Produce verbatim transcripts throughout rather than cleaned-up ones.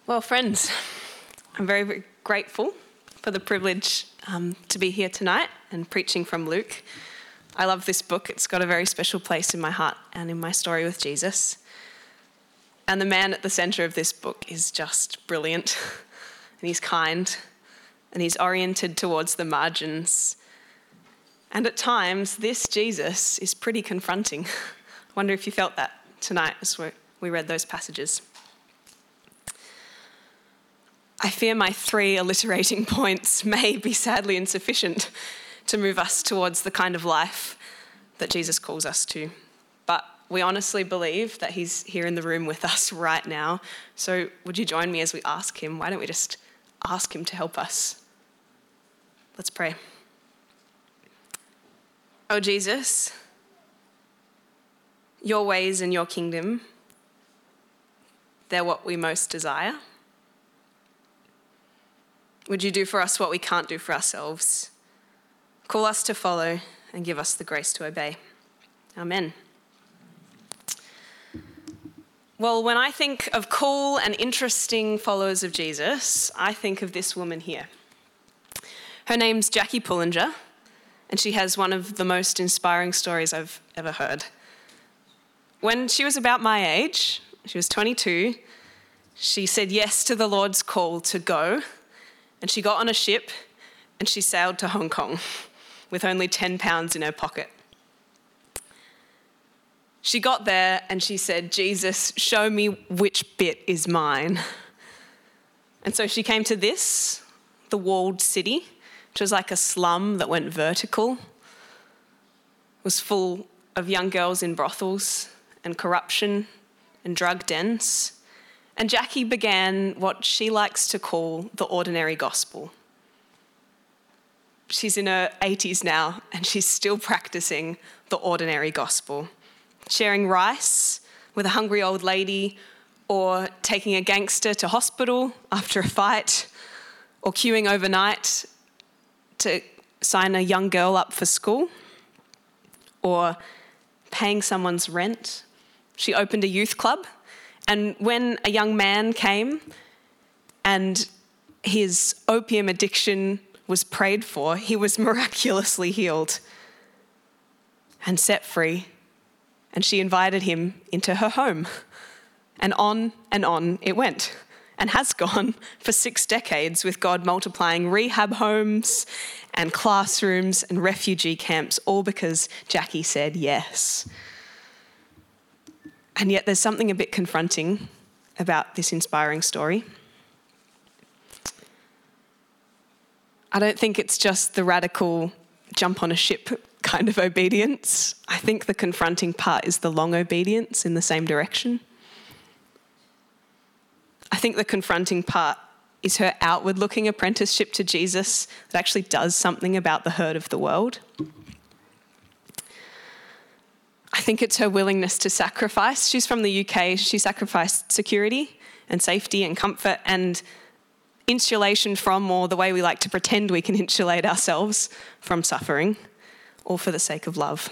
Well, friends, I'm very, very grateful for the privilege um, to be here tonight and preaching from Luke. I love this book. It's got a very special place in my heart and in my story with Jesus. And the man at the centre of this book is just brilliant. And he's kind. And he's oriented towards the margins. And at times, this Jesus is pretty confronting. I wonder if you felt that tonight as we read those passages. I fear my three alliterating points may be sadly insufficient to move us towards the kind of life that Jesus calls us to. But we honestly believe that he's here in the room with us right now. So would you join me as we ask him? Why don't we just ask him to help us? Let's pray. Oh, Jesus, your ways and your kingdom, they're what we most desire. Would you do for us what we can't do for ourselves? Call us to follow and give us the grace to obey. Amen. Well, when I think of cool and interesting followers of Jesus, I think of this woman here. Her name's Jackie Pullinger, and she has one of the most inspiring stories I've ever heard. When she was about my age, she was twenty-two, she said yes to the Lord's call to go, and she got on a ship and she sailed to Hong Kong with only ten pounds in her pocket. She got there and she said, Jesus, show me which bit is mine. And so she came to this, the walled city, which was like a slum that went vertical. It was full of young girls in brothels and corruption and drug dens. And Jackie began what she likes to call the ordinary gospel. She's in her eighties now, and she's still practicing the ordinary gospel, sharing rice with a hungry old lady, or taking a gangster to hospital after a fight, or queuing overnight to sign a young girl up for school, or paying someone's rent. She opened a youth club. And when a young man came and his opium addiction was prayed for, he was miraculously healed and set free. And she invited him into her home. And on and on it went, and has gone for six decades, with God multiplying rehab homes and classrooms and refugee camps, all because Jackie said yes. And yet there's something a bit confronting about this inspiring story. I don't think it's just the radical jump on a ship kind of obedience. I think the confronting part is the long obedience in the same direction. I think the confronting part is her outward-looking apprenticeship to Jesus that actually does something about the hurt of the world. I think it's her willingness to sacrifice. She's from the U K. She sacrificed security and safety and comfort and insulation from, or the way we like to pretend we can insulate ourselves from, suffering, all for the sake of love.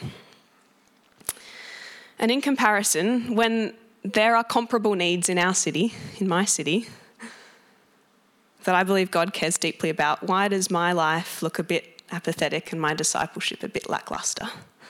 And in comparison, when there are comparable needs in our city, in my city, that I believe God cares deeply about, why does my life look a bit apathetic and my discipleship a bit lackluster?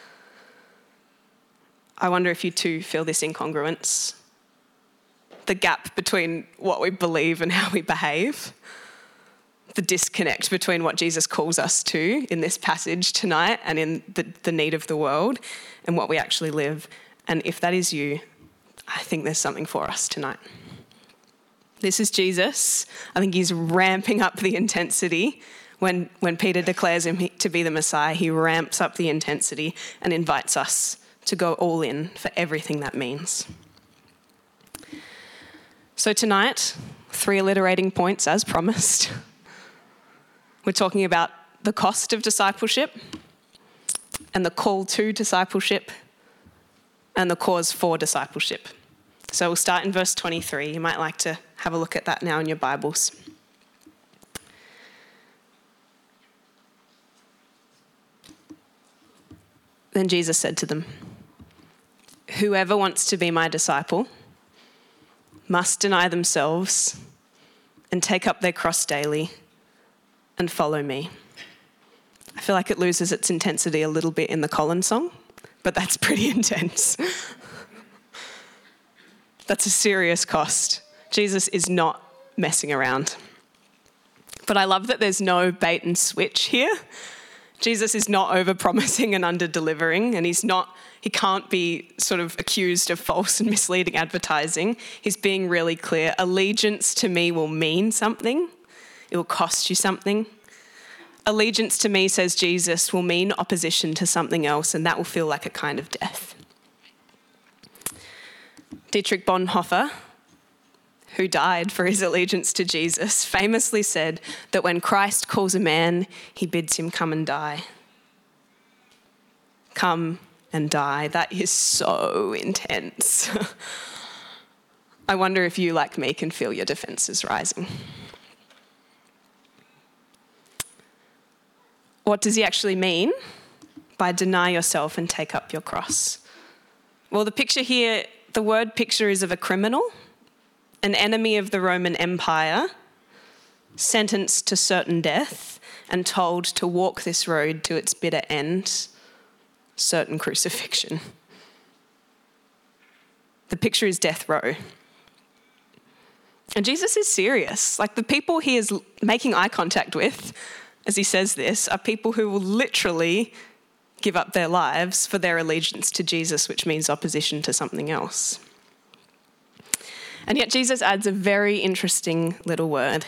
I wonder if you too feel this incongruence, the gap between what we believe and how we behave, the disconnect between what Jesus calls us to in this passage tonight and in the, the need of the world and what we actually live. And if that is you, I think there's something for us tonight. This is Jesus. I think he's ramping up the intensity. When, when Peter declares him to be the Messiah, he ramps up the intensity and invites us to go all in for everything that means. So tonight, three alliterating points as promised. We're talking about the cost of discipleship and the call to discipleship and the cause for discipleship. So we'll start in verse twenty-three. You might like to have a look at that now in your Bibles. Then Jesus said to them, "Whoever wants to be my disciple must deny themselves and take up their cross daily and follow me. I feel like it loses its intensity a little bit in the Colin song, but that's pretty intense. That's a serious cost. Jesus is not messing around. But I love that there's no bait and switch here. Jesus is not over-promising and under-delivering, and he's not, he can't be sort of accused of false and misleading advertising. He's being really clear. Allegiance to me will mean something. It will cost you something. Allegiance to me, says Jesus, will mean opposition to something else, and that will feel like a kind of death. Dietrich Bonhoeffer, who died for his allegiance to Jesus, famously said that when Christ calls a man, he bids him come and die. Come and die. That is so intense. I wonder if you, like me, can feel your defences rising. What does he actually mean by deny yourself and take up your cross? Well, the picture here, the word picture is of a criminal, an enemy of the Roman Empire, sentenced to certain death and told to walk this road to its bitter end, certain crucifixion. The picture is death row. And Jesus is serious. Like, the people he is making eye contact with, as he says this, are people who will literally give up their lives for their allegiance to Jesus, which means opposition to something else. And yet Jesus adds a very interesting little word.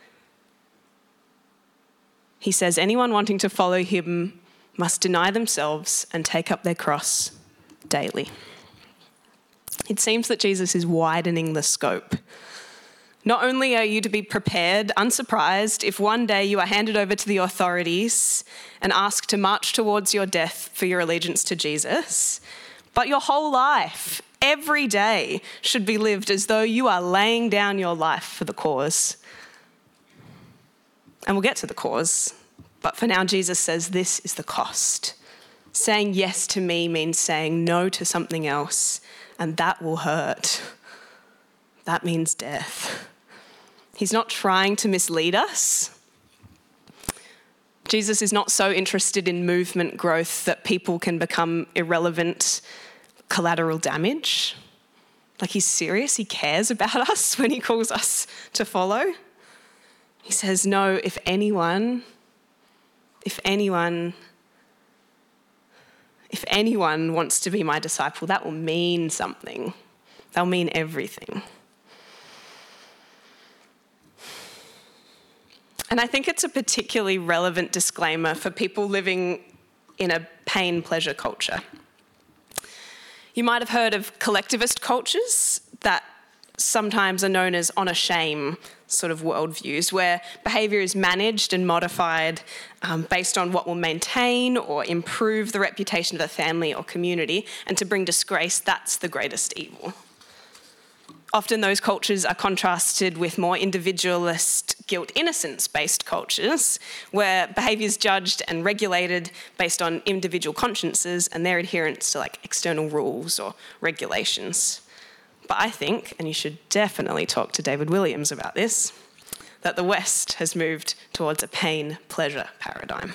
He says, anyone wanting to follow him must deny themselves and take up their cross daily. It seems that Jesus is widening the scope. Not only are you to be prepared, unsurprised, if one day you are handed over to the authorities and asked to march towards your death for your allegiance to Jesus, but your whole life, every day, should be lived as though you are laying down your life for the cause. And we'll get to the cause, but for now Jesus says this is the cost. Saying yes to me means saying no to something else, and that will hurt. That means death. He's not trying to mislead us. Jesus is not so interested in movement growth that people can become irrelevant collateral damage. Like, he's serious. He cares about us when he calls us to follow. He says, no, if anyone, if anyone, if anyone wants to be my disciple, that will mean something. They'll mean everything. And I think it's a particularly relevant disclaimer for people living in a pain-pleasure culture. You might have heard of collectivist cultures that sometimes are known as honour shame sort of worldviews, where behaviour is managed and modified um, based on what will maintain or improve the reputation of the family or community, and to bring disgrace, that's the greatest evil. Often those cultures are contrasted with more individualist, guilt-innocence-based cultures, where behaviour is judged and regulated based on individual consciences and their adherence to like external rules or regulations. But I think, and you should definitely talk to David Williams about this, that the West has moved towards a pain-pleasure paradigm.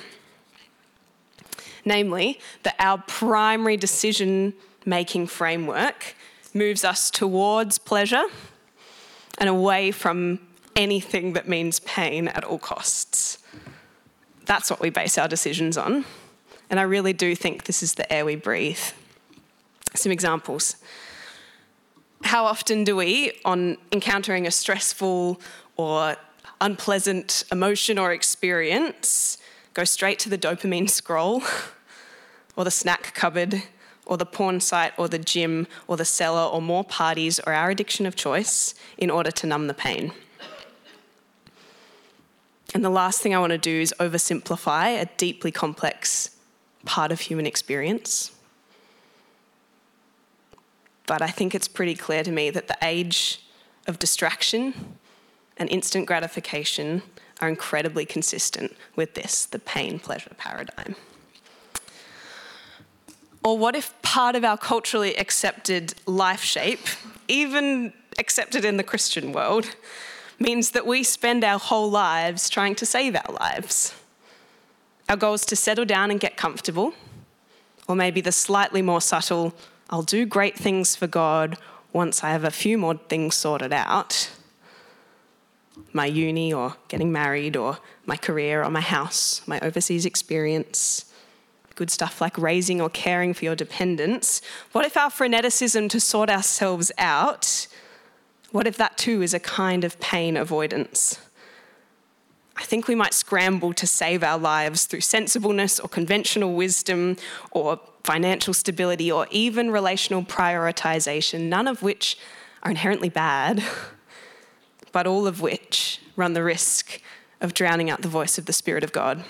Namely, that our primary decision-making framework moves us towards pleasure and away from anything that means pain at all costs. That's what we base our decisions on. And I really do think this is the air we breathe. Some examples. How often do we, on encountering a stressful or unpleasant emotion or experience, go straight to the dopamine scroll or the snack cupboard or the porn site or the gym or the cellar or more parties or our addiction of choice in order to numb the pain? And the last thing I want to do is oversimplify a deeply complex part of human experience. But I think it's pretty clear to me that the age of distraction and instant gratification are incredibly consistent with this, the pain-pleasure paradigm. Or what if part of our culturally accepted life shape, even accepted in the Christian world, means that we spend our whole lives trying to save our lives. Our goal is to settle down and get comfortable, or maybe the slightly more subtle, I'll do great things for God once I have a few more things sorted out. My uni or getting married or my career or my house, my overseas experience, good stuff like raising or caring for your dependents. What if our freneticism to sort ourselves out, what if that too is a kind of pain avoidance? I think we might scramble to save our lives through sensibleness or conventional wisdom or financial stability or even relational prioritization, none of which are inherently bad, but all of which run the risk of drowning out the voice of the Spirit of God.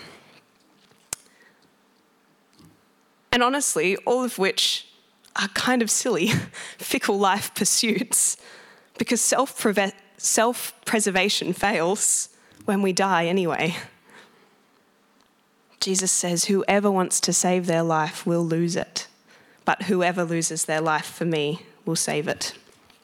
And honestly, all of which are kind of silly, fickle life pursuits, because self-preve- self-preservation fails when we die anyway. Jesus says, whoever wants to save their life will lose it, but whoever loses their life for me will save it.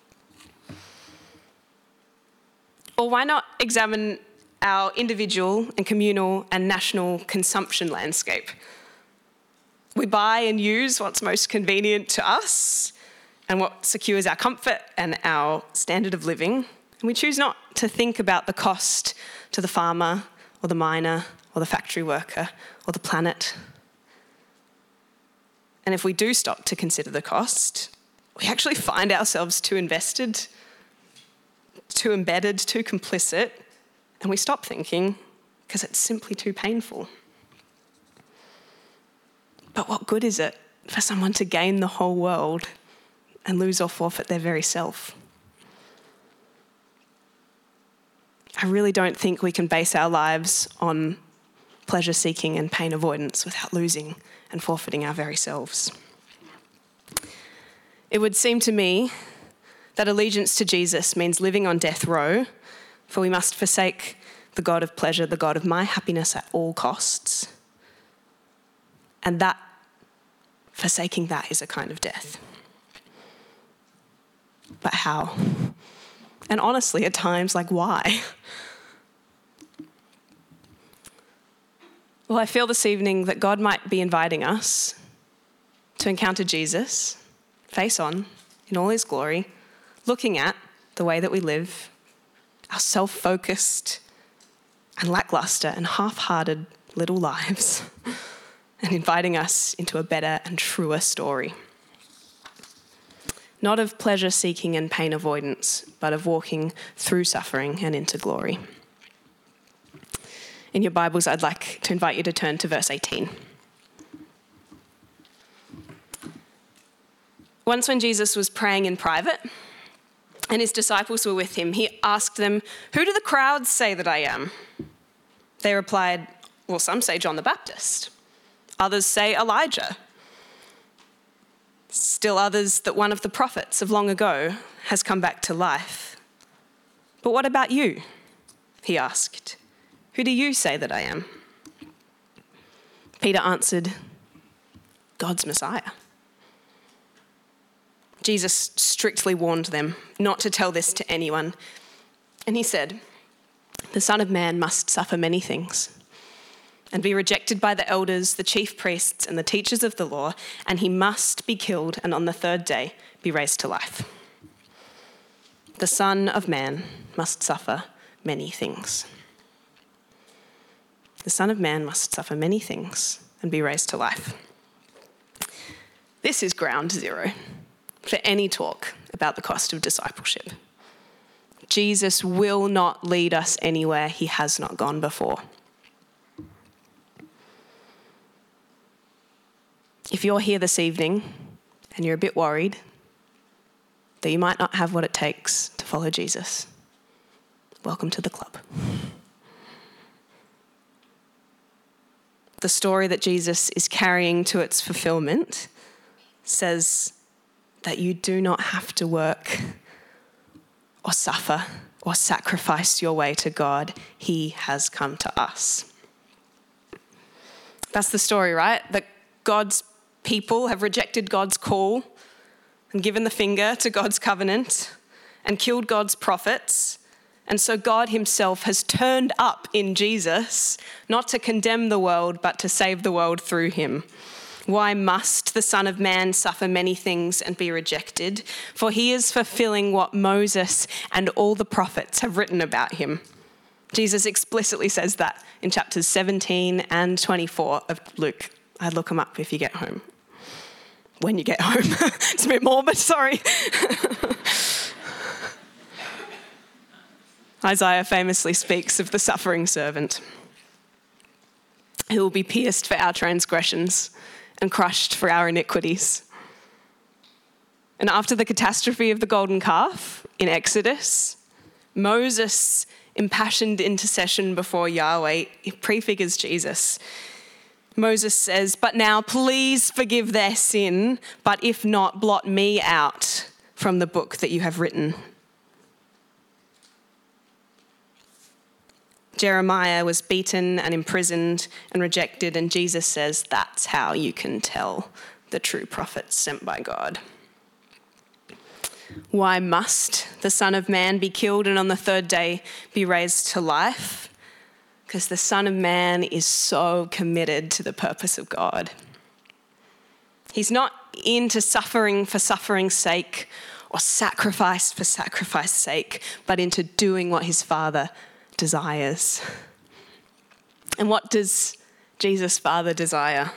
Or why not examine our individual and communal and national consumption landscape? We buy and use what's most convenient to us and what secures our comfort and our standard of living. And we choose not to think about the cost to the farmer or the miner or the factory worker or the planet. And if we do stop to consider the cost, we actually find ourselves too invested, too embedded, too complicit, and we stop thinking because it's simply too painful. But what good is it for someone to gain the whole world and lose or forfeit their very self? I really don't think we can base our lives on pleasure seeking and pain avoidance without losing and forfeiting our very selves. It would seem to me that allegiance to Jesus means living on death row, for we must forsake the God of pleasure, the God of my happiness at all costs. And that, forsaking that is a kind of death. But how? And honestly, at times, like, why? Well, I feel this evening that God might be inviting us to encounter Jesus, face on, in all his glory, looking at the way that we live, our self-focused and lackluster and half-hearted little lives, and inviting us into a better and truer story. Not of pleasure seeking and pain avoidance, but of walking through suffering and into glory. In your Bibles, I'd like to invite you to turn to verse eighteen. Once when Jesus was praying in private and his disciples were with him, he asked them, "Who do the crowds say that I am?" They replied, "Well, some say John the Baptist. Others say Elijah. Still others that one of the prophets of long ago has come back to life. But what about you?" he asked. "Who do you say that I am?" Peter answered, "God's Messiah." Jesus strictly warned them not to tell this to anyone. And he said, "The Son of Man must suffer many things and be rejected by the elders, the chief priests, and the teachers of the law, and he must be killed and on the third day be raised to life." The Son of Man must suffer many things. The Son of Man must suffer many things and be raised to life. This is ground zero for any talk about the cost of discipleship. Jesus will not lead us anywhere he has not gone before. If you're here this evening and you're a bit worried that you might not have what it takes to follow Jesus, welcome to the club. The story that Jesus is carrying to its fulfillment says that you do not have to work or suffer or sacrifice your way to God. He has come to us. That's the story, right? That God's people have rejected God's call and given the finger to God's covenant and killed God's prophets And so God himself has turned up in Jesus, not to condemn the world, but to save the world through him. Why must the Son of Man suffer many things and be rejected? For he is fulfilling what Moses and all the prophets have written about him. Jesus explicitly says that in chapters seventeen and twenty-four of Luke. I'd look them up if you get home. When you get home. It's a bit morbid, sorry. Isaiah famously speaks of the suffering servant who will be pierced for our transgressions and crushed for our iniquities. And after the catastrophe of the golden calf in Exodus, Moses' impassioned intercession before Yahweh prefigures Jesus. Moses says, "But now please forgive their sin, but if not, blot me out from the book that you have written." Jeremiah was beaten and imprisoned and rejected, and Jesus says that's how you can tell the true prophets sent by God. Why must the Son of Man be killed and on the third day be raised to life? Because the Son of Man is so committed to the purpose of God. He's not into suffering for suffering's sake or sacrifice for sacrifice's sake, but into doing what his Father desires. And what does Jesus' Father desire?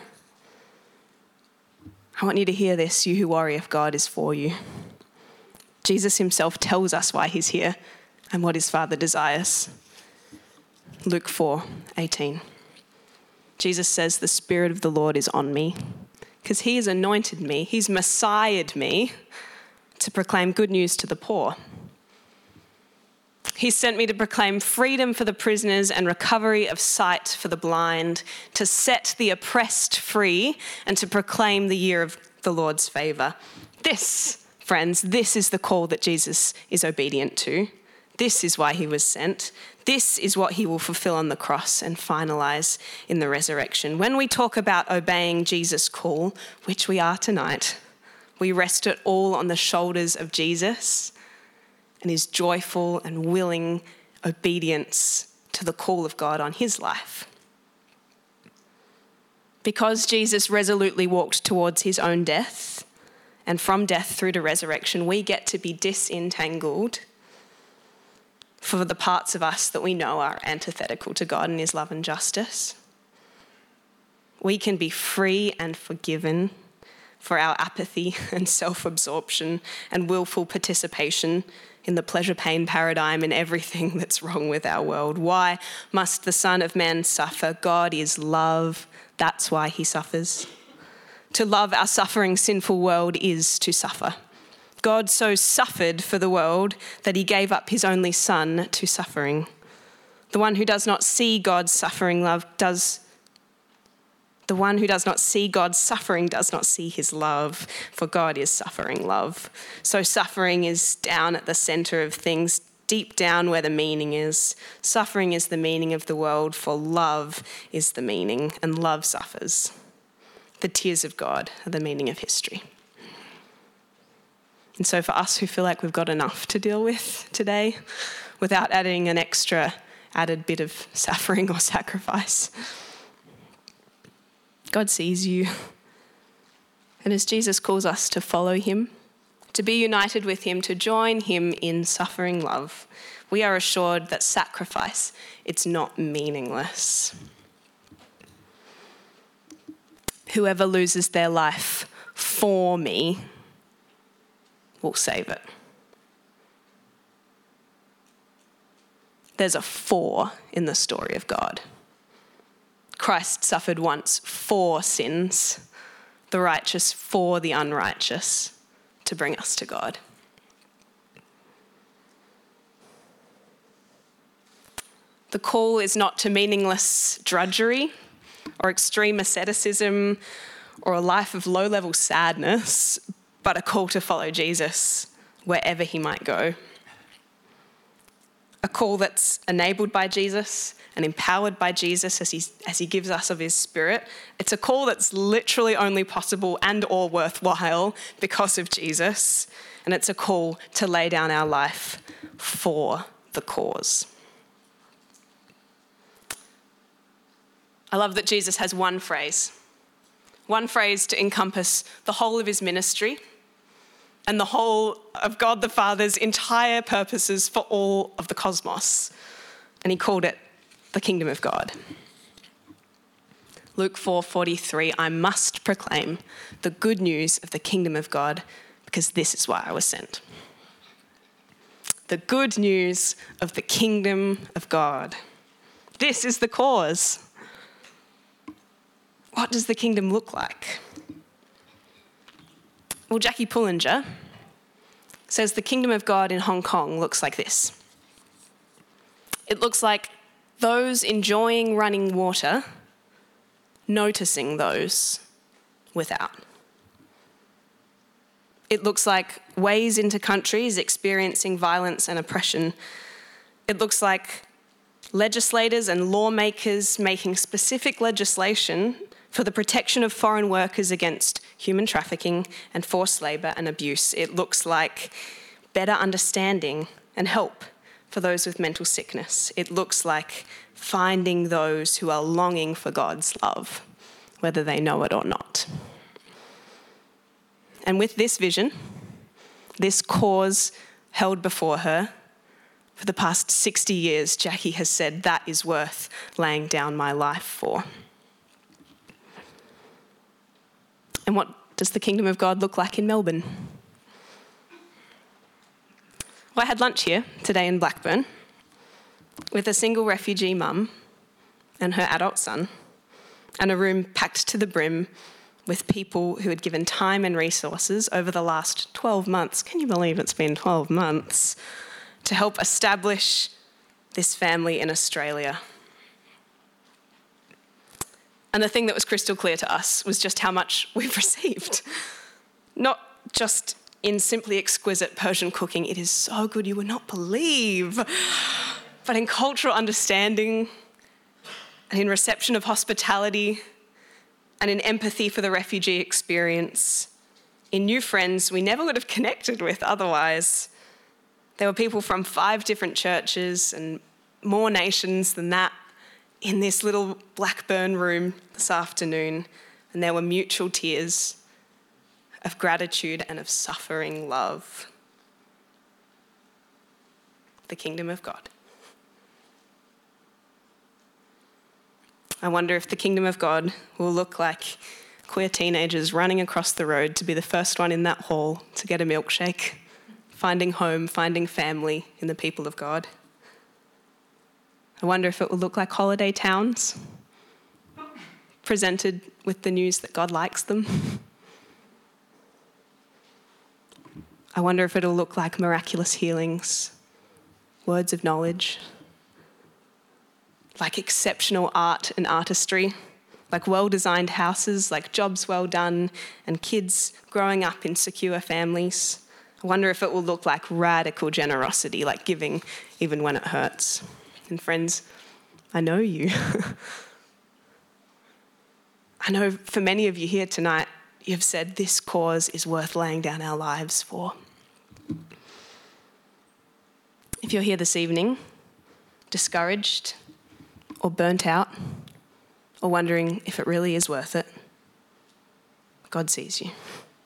I want you to hear this, you who worry if God is for you. Jesus himself tells us why he's here and what his Father desires. Luke four eighteen. Jesus says, "The Spirit of the Lord is on me, because he has anointed me, he's messiahed me to proclaim good news to the poor. He sent me to proclaim freedom for the prisoners and recovery of sight for the blind, to set the oppressed free and to proclaim the year of the Lord's favour." This, friends, this is the call that Jesus is obedient to. This is why he was sent. This is what he will fulfill on the cross and finalise in the resurrection. When we talk about obeying Jesus' call, which we are tonight, we rest it all on the shoulders of Jesus and his joyful and willing obedience to the call of God on his life. Because Jesus resolutely walked towards his own death, and from death through to resurrection, we get to be disentangled for the parts of us that we know are antithetical to God and his love and justice. We can be free and forgiven for our apathy and self-absorption and willful participation in the pleasure-pain paradigm and everything that's wrong with our world. Why must the Son of Man suffer? God is love. That's why he suffers. To love our suffering, sinful world is to suffer. God so suffered for the world that he gave up his only Son to suffering. The one who does not see God's suffering love does The one who does not see God's suffering does not see his love, for God is suffering love. So suffering is down at the centre of things, deep down where the meaning is. Suffering is the meaning of the world, for love is the meaning, and love suffers. The tears of God are the meaning of history. And so for us who feel like we've got enough to deal with today, without adding an extra added bit of suffering or sacrifice, God sees you. And as Jesus calls us to follow him, to be united with him, to join him in suffering love, we are assured that sacrifice, it's not meaningless. Whoever loses their life for me will save it. There's a for in the story of God. Christ suffered once for sins, the righteous for the unrighteous, to bring us to God. The call is not to meaningless drudgery or extreme asceticism or a life of low-level sadness, but a call to follow Jesus wherever he might go. A call that's enabled by Jesus and empowered by Jesus as he, as he gives us of his Spirit. It's a call that's literally only possible and or worthwhile because of Jesus. And it's a call to lay down our life for the cause. I love that Jesus has one phrase, one phrase to encompass the whole of his ministry and the whole of God the Father's entire purposes for all of the cosmos. And he called it the kingdom of God. Luke four forty-three, I must proclaim the good news of the kingdom of God because this is why I was sent. The good news of the kingdom of God. This is the cause. What does the kingdom look like? Well, Jackie Pullinger says the kingdom of God in Hong Kong looks like this. It looks like those enjoying running water noticing those without. It looks like ways into countries experiencing violence and oppression. It looks like legislators and lawmakers making specific legislation for the protection of foreign workers against human trafficking and forced labour and abuse. It looks like better understanding and help for those with mental sickness. It looks like finding those who are longing for God's love, whether they know it or not. And with this vision, this cause held before her, for the past sixty years, Jackie has said that is worth laying down my life for. And what does the kingdom of God look like in Melbourne? Well, I had lunch here today in Blackburn with a single refugee mum and her adult son, and a room packed to the brim with people who had given time and resources over the last twelve months. Can you believe it's been twelve months? To help establish this family in Australia. And the thing that was crystal clear to us was just how much we've received. Not just in simply exquisite Persian cooking, it is so good you would not believe, but in cultural understanding and in reception of hospitality and in empathy for the refugee experience, in new friends we never would have connected with otherwise. There were people from five different churches and more nations than that in this little Blackburn room this afternoon, and there were mutual tears of gratitude and of suffering love. The kingdom of God. I wonder if the kingdom of God will look like queer teenagers running across the road to be the first one in that hall to get a milkshake, finding home, finding family in the people of God. I wonder if it will look like holiday towns, presented with the news that God likes them. I wonder if it'll look like miraculous healings, words of knowledge, like exceptional art and artistry, like well-designed houses, like jobs well done, and kids growing up in secure families. I wonder if it will look like radical generosity, like giving even when it hurts. And friends, I know you. I know for many of you here tonight, you've said this cause is worth laying down our lives for. If you're here this evening, discouraged or burnt out, or wondering if it really is worth it, God sees you.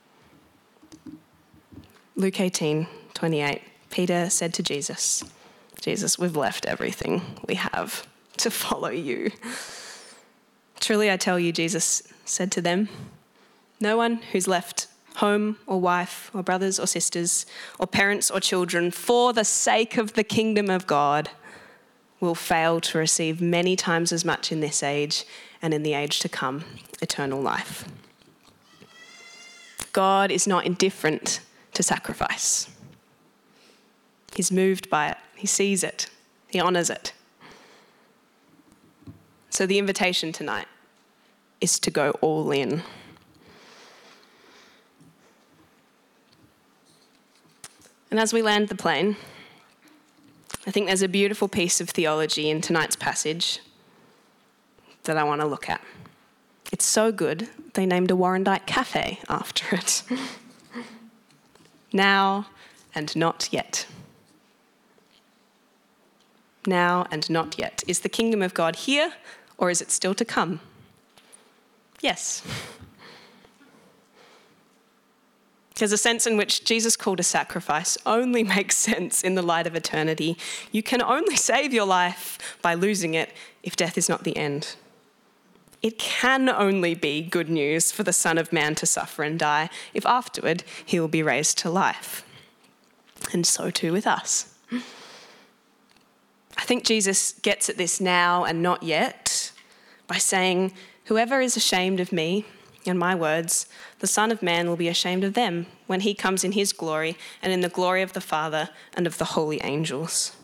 Luke eighteen twenty-eight, Peter said to Jesus, Jesus, we've left everything we have to follow you. Truly I tell you, Jesus said to them, no one who's left home or wife or brothers or sisters or parents or children for the sake of the kingdom of God will fail to receive many times as much in this age and in the age to come, eternal life. God is not indifferent to sacrifice. He's moved by it. He sees it. He honours it. So the invitation tonight is to go all in. And as we land the plane, I think there's a beautiful piece of theology in tonight's passage that I want to look at. It's so good, they named a Warrandyte cafe after it. Now and not yet. now and not yet. Is the kingdom of God here, or is it still to come? Yes. Because the sense in which Jesus called a sacrifice only makes sense in the light of eternity. You can only save your life by losing it if death is not the end. It can only be good news for the Son of Man to suffer and die if afterward he will be raised to life. And so too with us. I think Jesus gets at this now and not yet by saying, whoever is ashamed of me and my words, the Son of Man will be ashamed of them when he comes in his glory and in the glory of the Father and of the holy angels.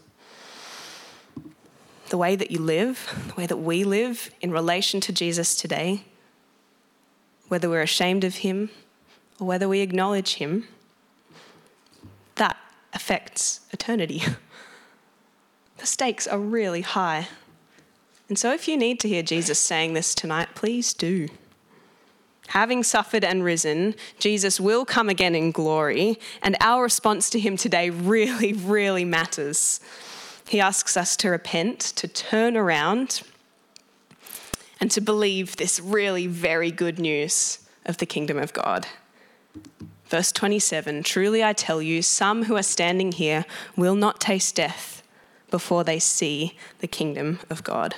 The way that you live, the way that we live in relation to Jesus today, whether we're ashamed of him or whether we acknowledge him, that affects eternity. The stakes are really high. And so if you need to hear Jesus saying this tonight, please do. Having suffered and risen, Jesus will come again in glory, and our response to him today really, really matters. He asks us to repent, to turn around, and to believe this really very good news of the kingdom of God. Verse twenty-seven, truly I tell you, some who are standing here will not taste death before they see the kingdom of God.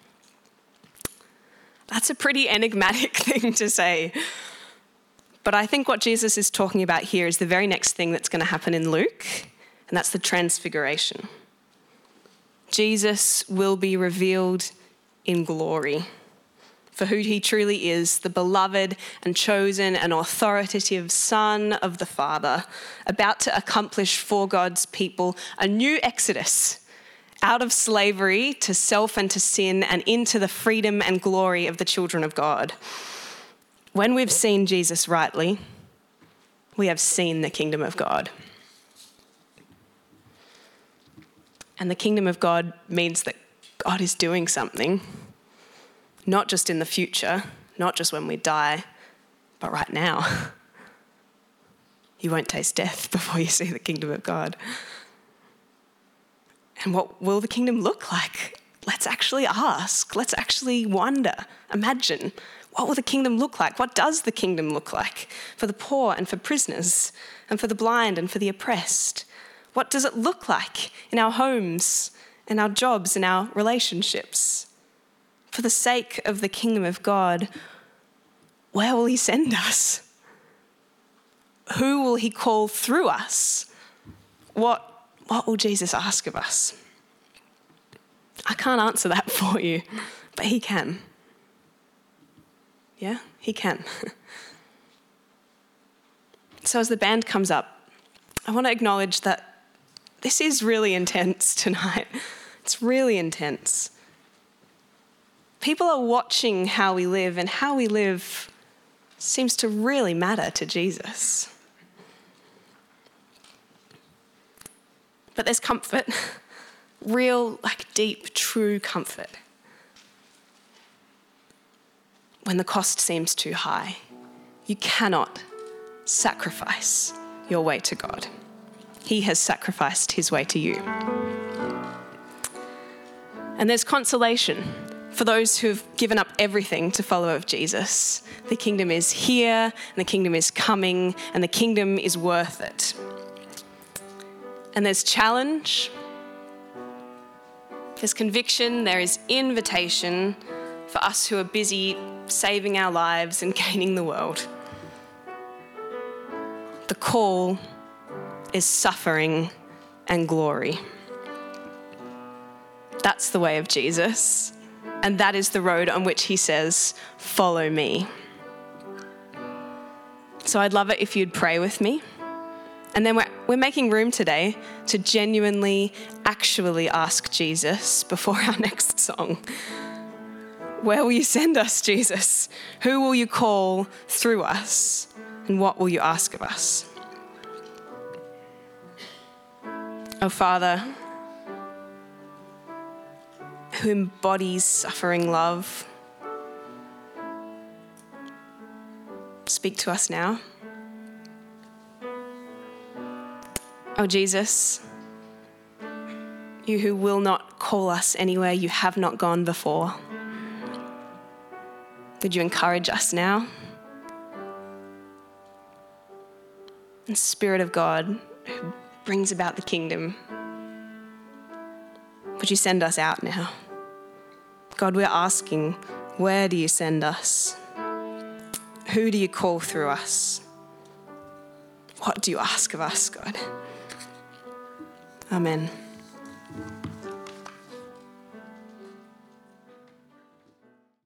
That's a pretty enigmatic thing to say. But I think what Jesus is talking about here is the very next thing that's going to happen in Luke, and that's the transfiguration. Jesus will be revealed in glory for who he truly is, the beloved and chosen and authoritative Son of the Father, about to accomplish for God's people a new exodus out of slavery to self and to sin and into the freedom and glory of the children of God. When we've seen Jesus rightly, we have seen the kingdom of God. And the kingdom of God means that God is doing something, not just in the future, not just when we die, but right now. You won't taste death before you see the kingdom of God. And what will the kingdom look like? Let's actually ask. Let's actually wonder, imagine. What will the kingdom look like? What does the kingdom look like for the poor and for prisoners and for the blind and for the oppressed? What does it look like in our homes, in our jobs, in our relationships? For the sake of the kingdom of God, where will he send us? Who will he call through us? What What will Jesus ask of us? I can't answer that for you, but he can. Yeah, he can. So as the band comes up, I want to acknowledge that this is really intense tonight. It's really intense. People are watching how we live, and how we live seems to really matter to Jesus. But there's comfort, real, like deep, true comfort. When the cost seems too high, you cannot sacrifice your way to God. He has sacrificed his way to you. And there's consolation for those who've given up everything to follow of Jesus. The kingdom is here, and the kingdom is coming, and the kingdom is worth it. And there's challenge, there's conviction, there is invitation for us who are busy saving our lives and gaining the world. The call is suffering and glory. That's the way of Jesus, and that is the road on which he says, follow me. So I'd love it if you'd pray with me. And then we're, we're making room today to genuinely, actually ask Jesus before our next song. Where will you send us, Jesus? Who will you call through us? And what will you ask of us? Oh, Father, who embodies suffering love, speak to us now. Oh, Jesus, You who will not call us anywhere you have not gone before. Would you encourage us now? And Spirit of God, who brings about the kingdom, would you send us out now? God, we're asking, where do you send us? Who do you call through us? What do you ask of us, God? Amen.